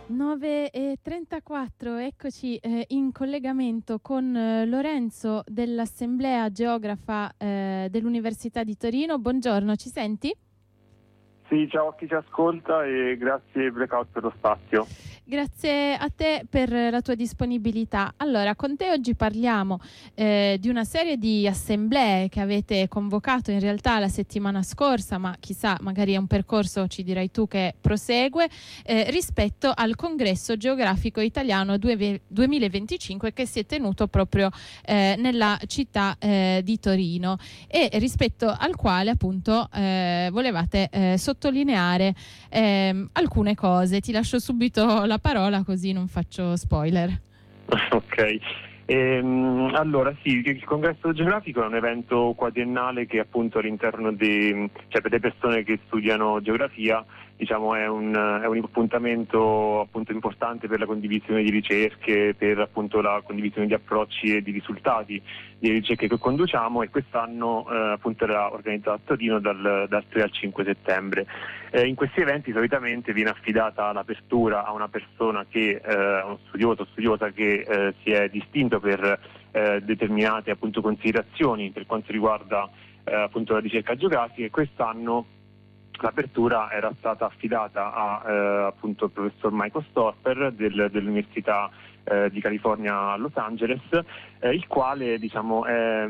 9:34, eccoci in collegamento con Lorenzo dell'Assemblea Geografa dell'Università di Torino. Buongiorno, ci senti? Sì, ciao a chi ci ascolta e grazie Blackout per lo spazio. Grazie a te per la tua disponibilità. Allora, con te oggi parliamo di una serie di assemblee che avete convocato in realtà la settimana scorsa, ma chissà, magari è un percorso, ci dirai tu, che prosegue, rispetto al Congresso Geografico Italiano 2025 che si è tenuto proprio nella città di Torino e rispetto al quale appunto volevate sottolineare alcune cose. Ti lascio subito la parola così non faccio spoiler. Ok, allora sì, il Congresso Geografico è un evento quadriennale che appunto all'interno cioè per le persone che studiano geografia, diciamo è un appuntamento appunto importante per la condivisione di ricerche, per appunto la condivisione di approcci e di risultati di ricerche che conduciamo, e quest'anno appunto era organizzato a Torino dal 3 al 5 settembre. In questi eventi solitamente viene affidata l'apertura a una persona che uno studioso o studiosa che si è distinto per determinate appunto considerazioni per quanto riguarda appunto la ricerca geografica, e quest'anno l'apertura era stata affidata a appunto il professor Michael Stoffer dell'Università di California a Los Angeles, il quale diciamo è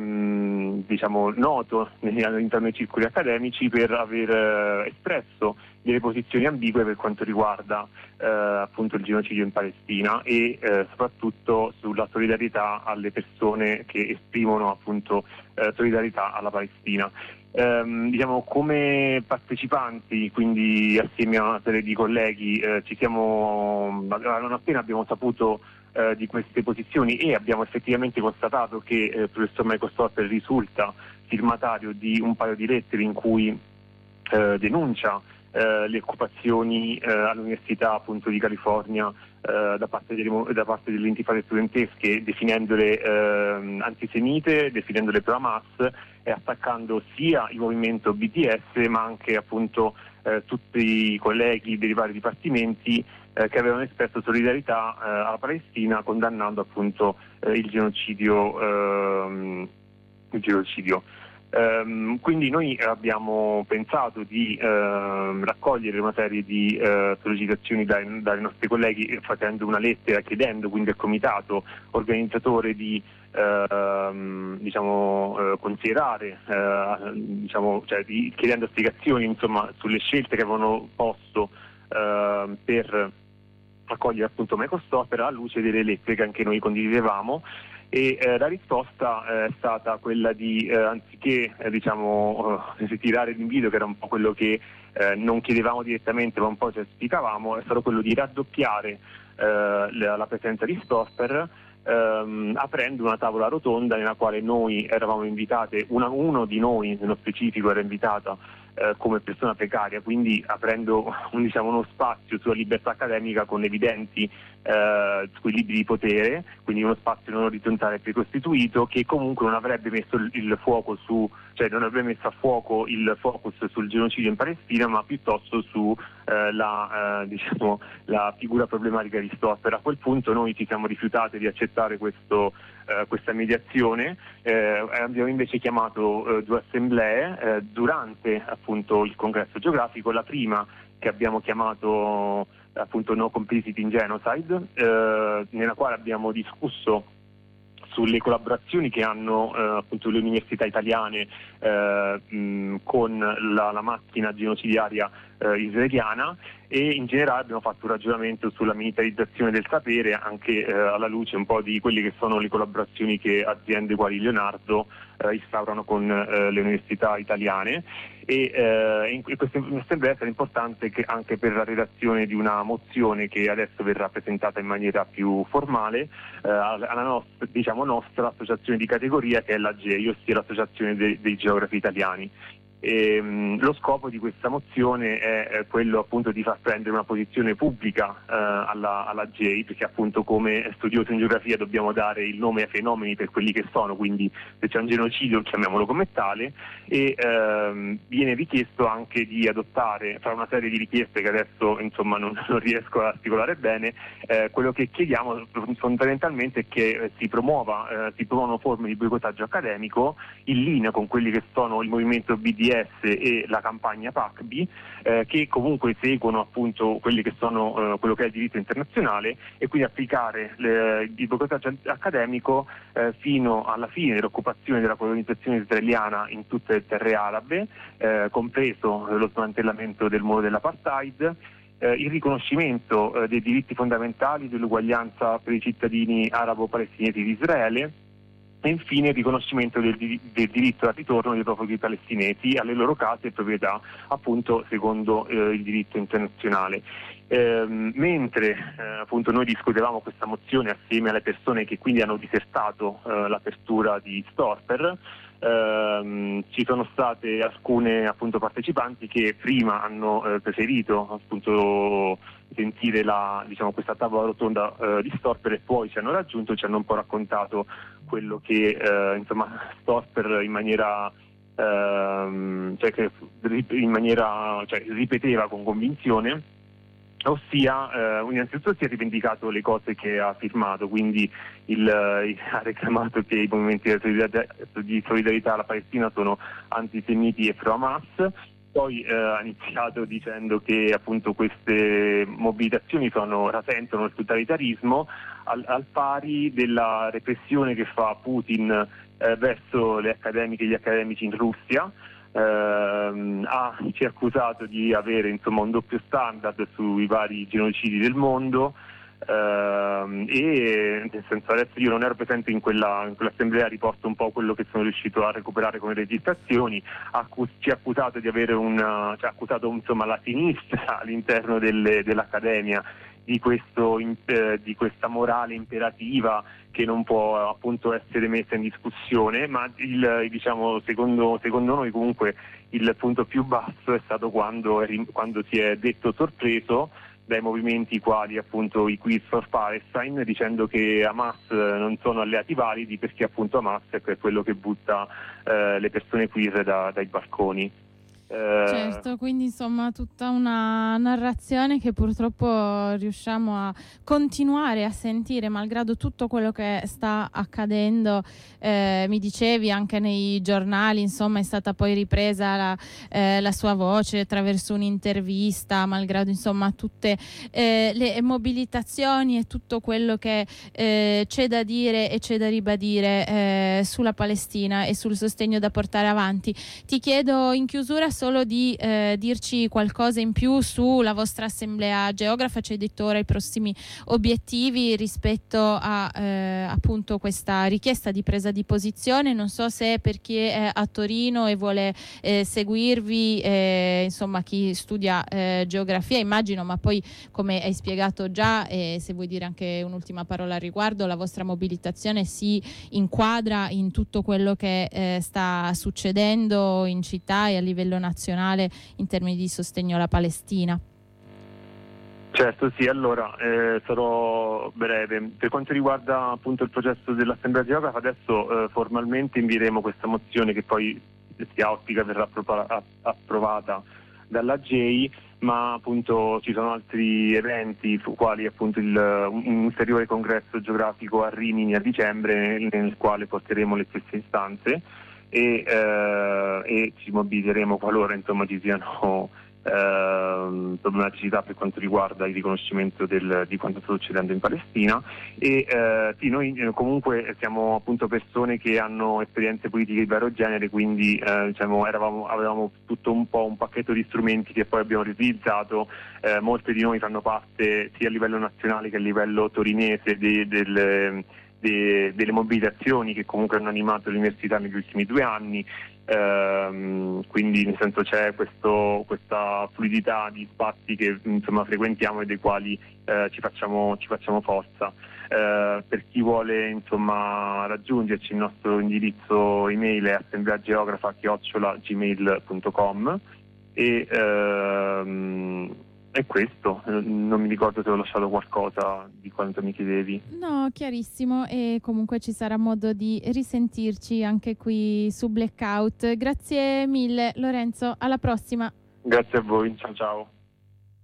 noto all'interno dei circoli accademici per aver espresso delle posizioni ambigue per quanto riguarda appunto il genocidio in Palestina e soprattutto sulla solidarietà alle persone che esprimono appunto solidarietà alla Palestina. Diciamo, come partecipanti, quindi assieme a una serie di colleghi, non appena abbiamo saputo di queste posizioni e abbiamo effettivamente constatato che il professor Michael Stoffer risulta firmatario di un paio di lettere in cui denuncia le occupazioni all'Università appunto di California da parte delle intifade studentesche, definendole antisemite, definendole pro-Hamas e attaccando sia il movimento BDS ma anche appunto tutti i colleghi dei vari dipartimenti che avevano espresso solidarietà alla Palestina, condannando appunto il genocidio. Quindi noi abbiamo pensato di raccogliere una serie di sollecitazioni dai nostri colleghi, facendo una lettera chiedendo quindi al comitato organizzatore di considerare, chiedendo spiegazioni insomma sulle scelte che avevano posto per raccogliere appunto Michael Stoffer alla luce delle lettere che anche noi condividevamo. E la risposta è stata quella di anziché tirare l'invito, che era un po' quello che non chiedevamo direttamente ma un po' ci auspicavamo, è stato quello di raddoppiare la presenza di Stoffer, aprendo una tavola rotonda nella quale noi eravamo invitate, uno di noi nello specifico era invitata come persona precaria, quindi aprendo uno spazio sulla libertà accademica con evidenti squilibri di potere, quindi uno spazio non orizzontale precostituito che comunque non avrebbe messo non avrebbe messo a fuoco il focus sul genocidio in Palestina, ma piuttosto su la figura problematica di Stoffer. A quel punto noi ci siamo rifiutati di accettare questa mediazione, abbiamo invece chiamato due assemblee durante appunto il congresso geografico. La prima, che abbiamo chiamato appunto No Complicity in Genocide, nella quale abbiamo discusso sulle collaborazioni che hanno appunto le università italiane con la macchina genocidiaria israeliana, e in generale abbiamo fatto un ragionamento sulla militarizzazione del sapere, anche alla luce un po' di quelle che sono le collaborazioni che aziende quali Leonardo instaurano con le università italiane. In questa assemblea sarà importante anche per la redazione di una mozione che adesso verrà presentata in maniera più formale alla nostra associazione di categoria, che è l'AGEI, ossia l'Associazione dei Geografi Italiani. Lo scopo di questa mozione è quello appunto di far prendere una posizione pubblica alla JAI, perché appunto come studiosi in geografia dobbiamo dare il nome ai fenomeni per quelli che sono, quindi se c'è un genocidio chiamiamolo come tale, e viene richiesto anche di adottare, fra una serie di richieste che adesso insomma non riesco ad articolare bene, quello che chiediamo fondamentalmente è che si promuovano forme di boicottaggio accademico in linea con quelli che sono il movimento BDS e la campagna PACBI, che comunque seguono appunto quelli che sono quello che è il diritto internazionale, e quindi applicare il boicottaggio accademico fino alla fine dell'occupazione della colonizzazione israeliana in tutte le terre arabe, compreso lo smantellamento del muro dell'apartheid, il riconoscimento dei diritti fondamentali dell'uguaglianza per i cittadini arabo-palestinesi di Israele, e infine il riconoscimento del diritto al ritorno dei profughi palestinesi alle loro case e proprietà, appunto secondo il diritto internazionale. Mentre appunto noi discutevamo questa mozione assieme alle persone che quindi hanno disertato l'apertura di Storper, ci sono state alcune appunto partecipanti che prima hanno preferito appunto sentire questa tavola rotonda di Storper, e poi ci hanno raggiunto e ci hanno un po' raccontato quello che Storper in maniera ripeteva con convinzione, ossia innanzitutto si è rivendicato le cose che ha firmato, quindi ha reclamato che i movimenti di solidarietà alla Palestina sono antisemiti e pro-Hamas. Poi ha iniziato dicendo che appunto queste mobilitazioni rasentono il totalitarismo, al pari della repressione che fa Putin verso le accademiche e gli accademici in Russia. Ci ha accusato di avere insomma un doppio standard sui vari genocidi del mondo, e nel senso, adesso io non ero presente in quell'assemblea, riporto un po' quello che sono riuscito a recuperare come registrazioni. Ci ha accusato di avere ci ha accusato insomma la sinistra all'interno dell'accademia di questa morale imperativa che non può appunto essere messa in discussione, ma secondo noi comunque il punto più basso è stato quando si è detto sorpreso dai movimenti quali appunto i Queers for Palestine, dicendo che Hamas non sono alleati validi perché appunto Hamas è quello che butta le persone queer dai balconi. Certo, quindi insomma tutta una narrazione che purtroppo riusciamo a continuare a sentire malgrado tutto quello che sta accadendo. Mi dicevi anche nei giornali, insomma è stata poi ripresa la sua voce attraverso un'intervista, malgrado insomma tutte le mobilitazioni e tutto quello che c'è da dire e c'è da ribadire sulla Palestina e sul sostegno da portare avanti. Ti chiedo in chiusura solo di dirci qualcosa in più sulla vostra assemblea geografa. Ci hai detto ora i prossimi obiettivi rispetto a appunto questa richiesta di presa di posizione. Non so se per chi è a Torino e vuole seguirvi, insomma chi studia geografia immagino, ma poi come hai spiegato già, se vuoi dire anche un'ultima parola al riguardo, la vostra mobilitazione si inquadra in tutto quello che sta succedendo in città e a livello nazionale in termini di sostegno alla Palestina. Certo, sì, allora sarò breve. Per quanto riguarda appunto il processo dell'Assemblea Geografa, adesso formalmente invieremo questa mozione che poi si auspica verrà approvata dalla JAI, ma appunto ci sono altri eventi quali appunto un ulteriore congresso geografico a Rimini a dicembre, nel quale porteremo le stesse istanze e ci mobilizzeremo qualora insomma ci siano problematicità per quanto riguarda il riconoscimento di quanto sta succedendo in Palestina. E sì, noi comunque siamo appunto persone che hanno esperienze politiche di vario genere, quindi avevamo tutto un po' un pacchetto di strumenti che poi abbiamo riutilizzato. Molte di noi fanno parte sia a livello nazionale che a livello torinese delle mobilitazioni che comunque hanno animato l'università negli ultimi 2 anni, quindi nel senso c'è questa fluidità di spazi che insomma frequentiamo e dei quali ci facciamo forza. Per chi vuole insomma raggiungerci, il nostro indirizzo email è assembleageografa@gmail.com e è questo. Non mi ricordo se ho lasciato qualcosa di quanto mi chiedevi. No, chiarissimo, e comunque ci sarà modo di risentirci anche qui su Blackout. Grazie mille Lorenzo, alla prossima. Grazie a voi, ciao ciao.